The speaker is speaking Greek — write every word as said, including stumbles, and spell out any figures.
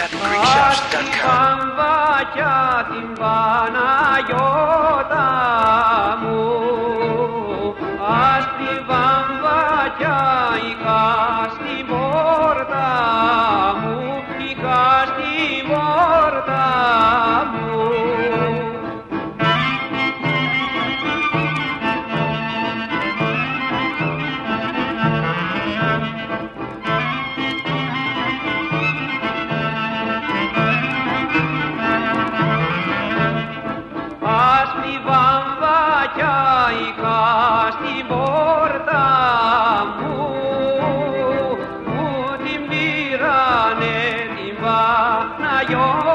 dot greekshops dot com. Βαμβάκια την Παναγιώτα μου, άσπρη βαμβάκια είχα στην πόρτα μου, είχα στην πόρτα μου. Άσπρη βαμβάκια είχα στην πόρτα μου, μου την πήρανε την Παναγιώτα.